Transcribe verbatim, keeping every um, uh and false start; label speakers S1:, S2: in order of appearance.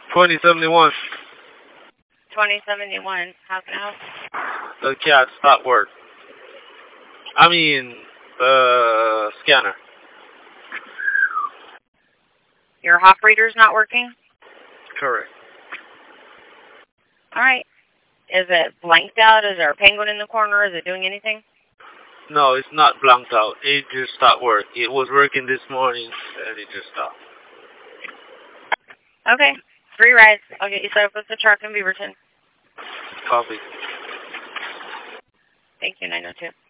S1: twenty seventy-one.
S2: twenty seventy-one. How can I help?
S1: The cat stopped work. I mean, uh, scanner.
S2: Your hop reader's not working?
S1: Correct.
S2: All right. Is it blanked out? Is there a penguin in the corner? Is it doing anything?
S1: No, it's not blanked out. It just stopped work. It was working this morning, and it just stopped.
S2: Okay. Three rides. I'll get you set up with the truck in Beaverton.
S1: Copy.
S2: Thank you, nine oh two.